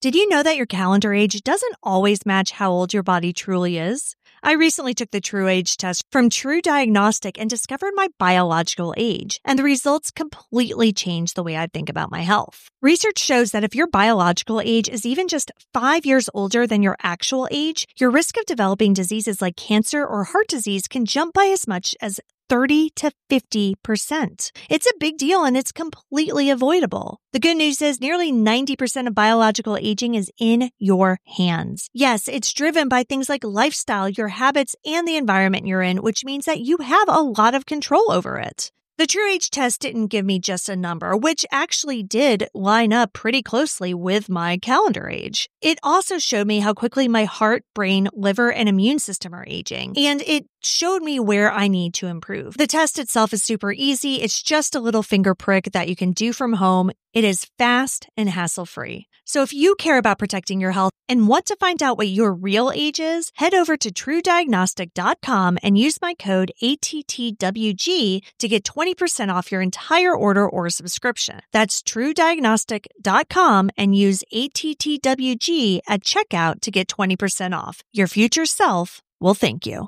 Did you know that your calendar age doesn't always match how old your body truly is? I recently took the True Age test from True Diagnostic and discovered my biological age, and the results completely changed the way I think about my health. Research shows that if your biological age is even just 5 years older than your actual age, your risk of developing diseases like cancer or heart disease can jump by as much as 30 to 50%. It's a big deal and it's completely avoidable. The good news is nearly 90% of biological aging is in your hands. Yes, it's driven by things like lifestyle, your habits, and the environment you're in, which means that you have a lot of control over it. The True Age test didn't give me just a number, which actually did line up pretty closely with my calendar age. It also showed me how quickly my heart, brain, liver, and immune system are aging, and it showed me where I need to improve. The test itself is super easy. It's just a little finger prick that you can do from home. It is fast and hassle-free. So if you care about protecting your health and want to find out what your real age is, head over to TrueDiagnostic.com and use my code ATTWG to get 20% off your entire order or subscription. That's TrueDiagnostic.com and use ATTWG at checkout to get 20% off. Your future self will thank you.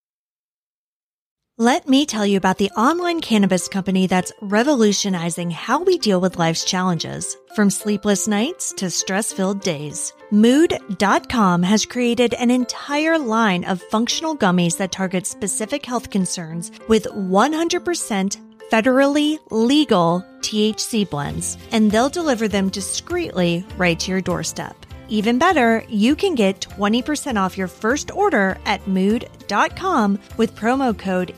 Let me tell you about the online cannabis company that's revolutionizing how we deal with life's challenges, from sleepless nights to stress-filled days. Mood.com has created an entire line of functional gummies that target specific health concerns with 100% federally legal THC blends, and they'll deliver them discreetly right to your doorstep. Even better, you can get 20% off your first order at Mood.com with promo code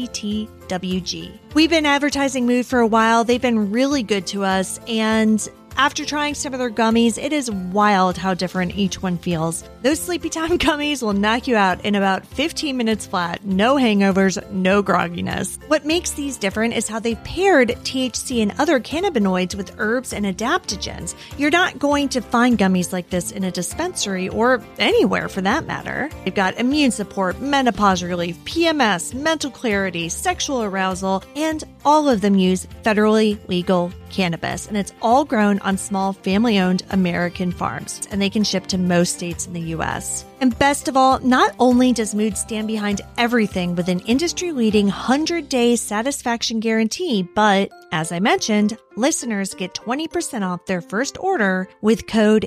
ATTWG. We've been advertising Mood for a while. They've been really good to us, and after trying some of their gummies, it is wild how different each one feels. Those Sleepy Time gummies will knock you out in about 15 minutes flat. No hangovers, no grogginess. What makes these different is how they've paired THC and other cannabinoids with herbs and adaptogens. You're not going to find gummies like this in a dispensary or anywhere for that matter. They've got immune support, menopause relief, PMS, mental clarity, sexual arousal, and all of them use federally legal cannabis, and it's all grown on small family-owned American farms, and they can ship to most states in the U.S. And best of all, not only does Mood stand behind everything with an industry-leading 100-day satisfaction guarantee, but as I mentioned, listeners get 20% off their first order with code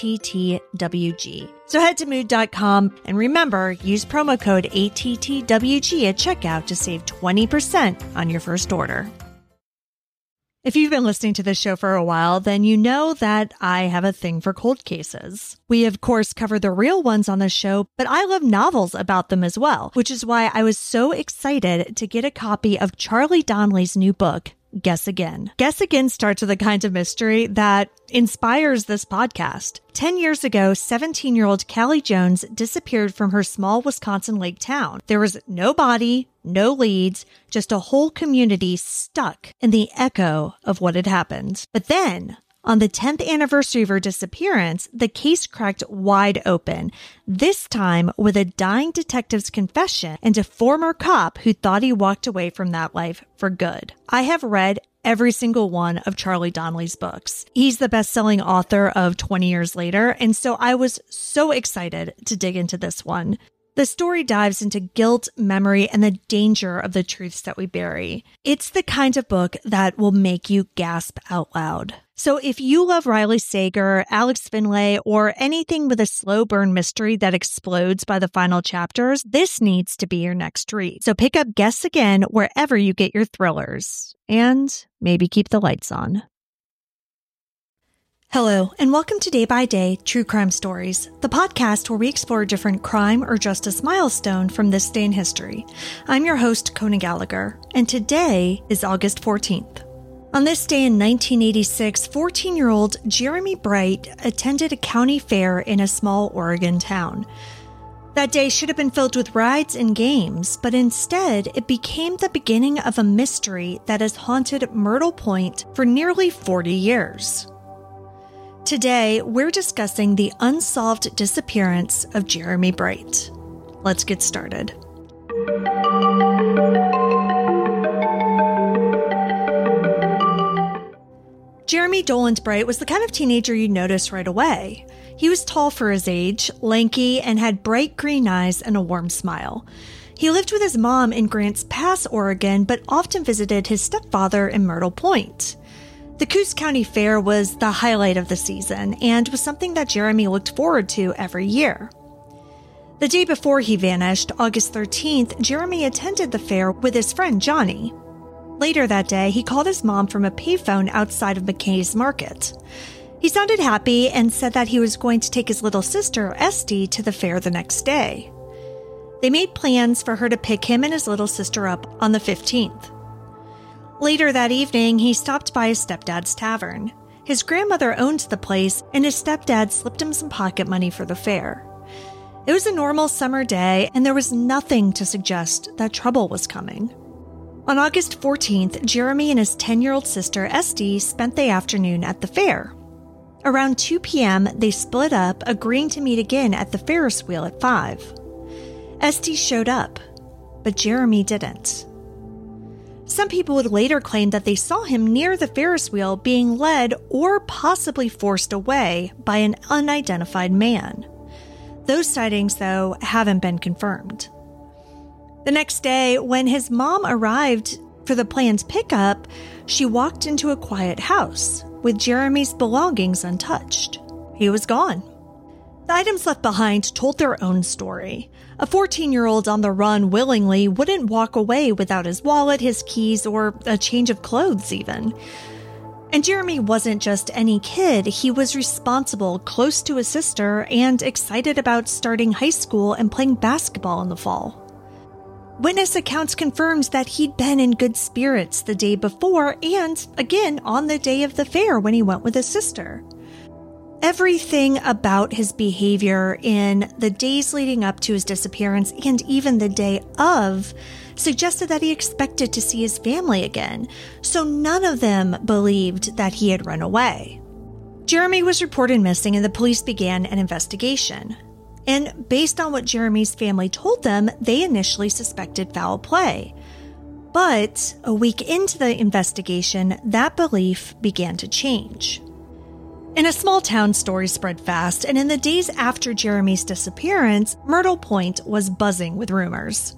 ATTWG. So head to Mood.com and remember, use promo code ATTWG at checkout to save 20% on your first order. If you've been listening to this show for a while, then you know that I have a thing for cold cases. We, of course, cover the real ones on the show, but I love novels about them as well, which is why I was so excited to get a copy of Charlie Donnelly's new book, Guess Again. Guess Again starts with a kind of mystery that inspires this podcast. 10 years ago, 17-year-old Callie Jones disappeared from her small Wisconsin lake town. There was no body, no leads, just a whole community stuck in the echo of what had happened. But then, on the 10th anniversary of her disappearance, the case cracked wide open, this time with a dying detective's confession and a former cop who thought he walked away from that life for good. I have read every single one of Charlie Donnelly's books. He's the best-selling author of 20 Years Later, and so I was so excited to dig into this one. The story dives into guilt, memory, and the danger of the truths that we bury. It's the kind of book that will make you gasp out loud. So if you love Riley Sager, Alex Finlay, or anything with a slow burn mystery that explodes by the final chapters, this needs to be your next read. So pick up Guess Again wherever you get your thrillers. And maybe keep the lights on. Hello, and welcome to Day by Day True Crime Stories, the podcast where we explore a different crime or justice milestone from this day in history. I'm your host, Kona Gallagher, and today is August 14th. On this day in 1986, 14-year-old Jeremy Bright attended a county fair in a small Oregon town. That day should have been filled with rides and games, but instead it became the beginning of a mystery that has haunted Myrtle Point for nearly 40 years. Today, we're discussing the unsolved disappearance of Jeremy Bright. Let's get started. Jeremy Dolenz-Bright was the kind of teenager you'd notice right away. He was tall for his age, lanky, and had bright green eyes and a warm smile. He lived with his mom in Grants Pass, Oregon, but often visited his stepfather in Myrtle Point. The Coos County Fair was the highlight of the season and was something that Jeremy looked forward to every year. The day before he vanished, August 13th, Jeremy attended the fair with his friend Johnny. Later that day, he called his mom from a payphone outside of McKay's Market. He sounded happy and said that he was going to take his little sister, Esty, to the fair the next day. They made plans for her to pick him and his little sister up on the 15th. Later that evening, he stopped by his stepdad's tavern. His grandmother owned the place, and his stepdad slipped him some pocket money for the fair. It was a normal summer day, and there was nothing to suggest that trouble was coming. On August 14th, Jeremy and his 10-year-old sister, Esty, spent the afternoon at the fair. Around 2 p.m., they split up, agreeing to meet again at the Ferris wheel at 5. Esty showed up, but Jeremy didn't. Some people would later claim that they saw him near the Ferris wheel being led or possibly forced away by an unidentified man. Those sightings, though, haven't been confirmed. The next day, when his mom arrived for the planned pickup, she walked into a quiet house with Jeremy's belongings untouched. He was gone. The items left behind told their own story. A 14-year-old on the run willingly wouldn't walk away without his wallet, his keys, or a change of clothes even. And Jeremy wasn't just any kid. He was responsible, close to his sister, and excited about starting high school and playing basketball in the fall. Witness accounts confirmed that he'd been in good spirits the day before and, again, on the day of the fair when he went with his sister. Everything about his behavior in the days leading up to his disappearance and even the day of suggested that he expected to see his family again, so none of them believed that he had run away. Jeremy was reported missing and the police began an investigation. And based on what Jeremy's family told them, they initially suspected foul play. But a week into the investigation, that belief began to change. In a small town, stories spread fast, and in the days after Jeremy's disappearance, Myrtle Point was buzzing with rumors.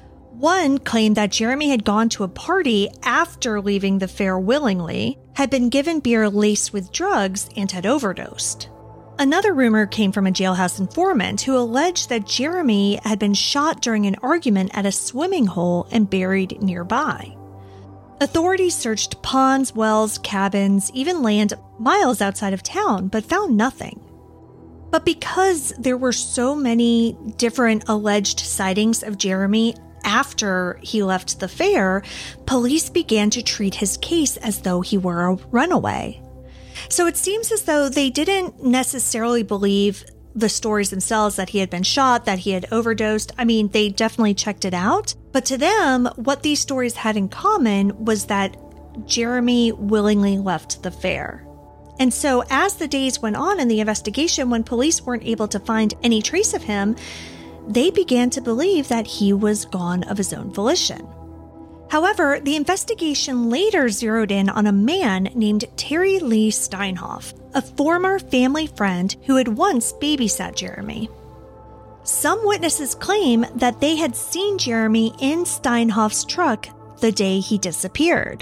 One claimed that Jeremy had gone to a party after leaving the fair willingly, had been given beer laced with drugs, and had overdosed. Another rumor came from a jailhouse informant who alleged that Jeremy had been shot during an argument at a swimming hole and buried nearby. Authorities searched ponds, wells, cabins, even land miles outside of town, but found nothing. But because there were so many different alleged sightings of Jeremy after he left the fair, police began to treat his case as though he were a runaway. So it seems as though they didn't necessarily believe the stories themselves that he had been shot, that he had overdosed. I mean, they definitely checked it out. But to them, what these stories had in common was that Jeremy willingly left the fair. And so as the days went on in the investigation, when police weren't able to find any trace of him, they began to believe that he was gone of his own volition. However, the investigation later zeroed in on a man named Terry Lee Steinhoff, a former family friend who had once babysat Jeremy. Some witnesses claim that they had seen Jeremy in Steinhoff's truck the day he disappeared.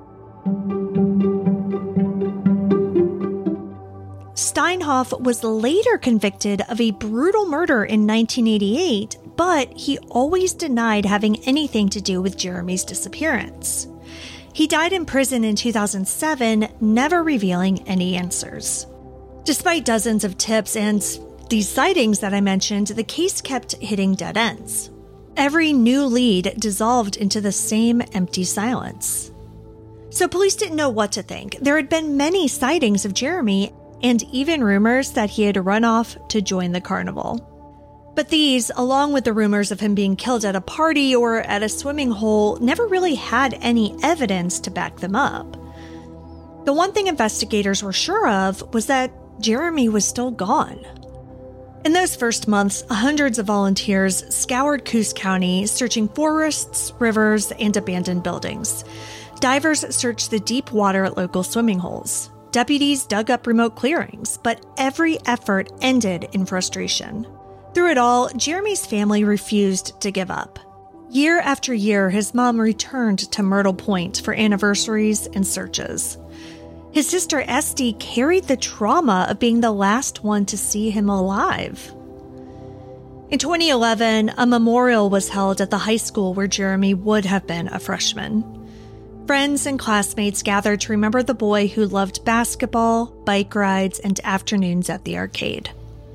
Steinhoff was later convicted of a brutal murder in 1988, but he always denied having anything to do with Jeremy's disappearance. He died in prison in 2007, never revealing any answers. Despite dozens of tips and these sightings that I mentioned, the case kept hitting dead ends. Every new lead dissolved into the same empty silence. So police didn't know what to think. There had been many sightings of Jeremy, and even rumors that he had run off to join the carnival. But these, along with the rumors of him being killed at a party or at a swimming hole, never really had any evidence to back them up. The one thing investigators were sure of was that Jeremy was still gone. In those first months, hundreds of volunteers scoured Coos County, searching forests, rivers, and abandoned buildings. Divers searched the deep water at local swimming holes. Deputies dug up remote clearings, but every effort ended in frustration. Through it all, Jeremy's family refused to give up. Year after year, his mom returned to Myrtle Point for anniversaries and searches. His sister Esty carried the trauma of being the last one to see him alive. In 2011, a memorial was held at the high school where Jeremy would have been a freshman. Friends and classmates gathered to remember the boy who loved basketball, bike rides, and afternoons at the arcade.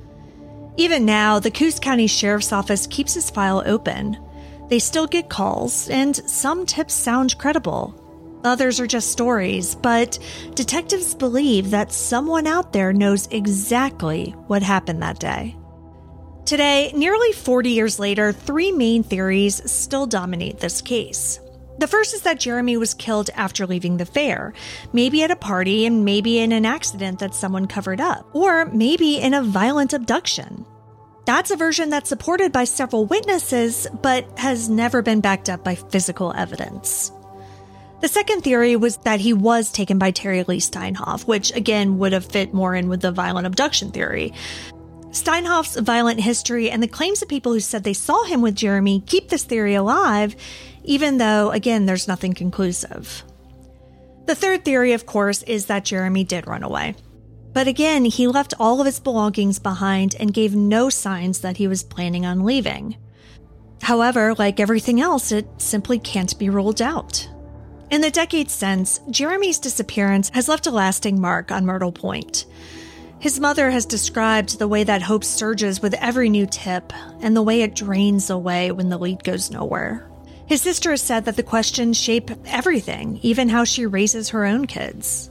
Even now, the Coos County Sheriff's Office keeps his file open. They still get calls, and some tips sound credible. Others are just stories, but detectives believe that someone out there knows exactly what happened that day. Today, nearly 40 years later, three main theories still dominate this case. The first is that Jeremy was killed after leaving the fair, maybe at a party and maybe in an accident that someone covered up, or maybe in a violent abduction. That's a version that's supported by several witnesses, but has never been backed up by physical evidence. The second theory was that he was taken by Terry Lee Steinhoff, which again would have fit more in with the violent abduction theory. Steinhoff's violent history and the claims of people who said they saw him with Jeremy keep this theory alive, even though, again, there's nothing conclusive. The third theory, of course, is that Jeremy did run away. But again, he left all of his belongings behind and gave no signs that he was planning on leaving. However, like everything else, it simply can't be ruled out. In the decades since, Jeremy's disappearance has left a lasting mark on Myrtle Point. His mother has described the way that hope surges with every new tip and the way it drains away when the lead goes nowhere. His sister has said that the questions shape everything, even how she raises her own kids.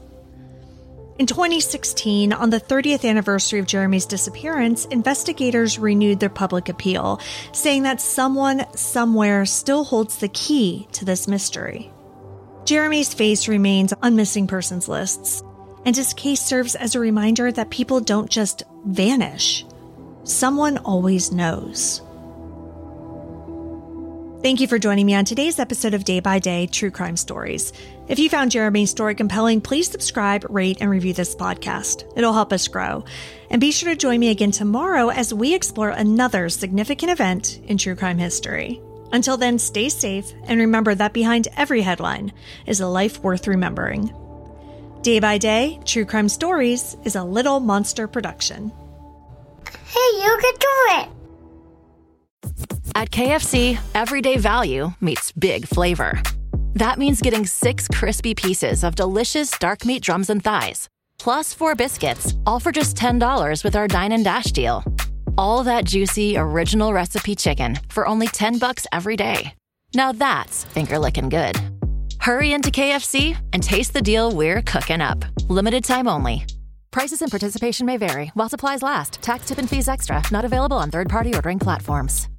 In 2016, on the 30th anniversary of Jeremy's disappearance, investigators renewed their public appeal, saying that someone somewhere still holds the key to this mystery. Jeremy's face remains on missing persons lists, and his case serves as a reminder that people don't just vanish. Someone always knows. Thank you for joining me on today's episode of Day by Day True Crime Stories. If you found Jeremy's story compelling, please subscribe, rate, and review this podcast. It'll help us grow. And be sure to join me again tomorrow as we explore another significant event in true crime history. Until then, stay safe and remember that behind every headline is a life worth remembering. Day by Day True Crime Stories is a Little Monster production. Hey, you can do it! At KFC, everyday value meets big flavor. That means getting 6 crispy pieces of delicious dark meat drums and thighs, plus 4 biscuits, all for just $10 with our Dine and Dash deal. All that juicy, original recipe chicken for only $10 every day. Now that's finger-licking good. Hurry into KFC and taste the deal we're cooking up. Limited time only. Prices and participation may vary while supplies last. Tax, tip, and fees extra. Not available on third-party ordering platforms.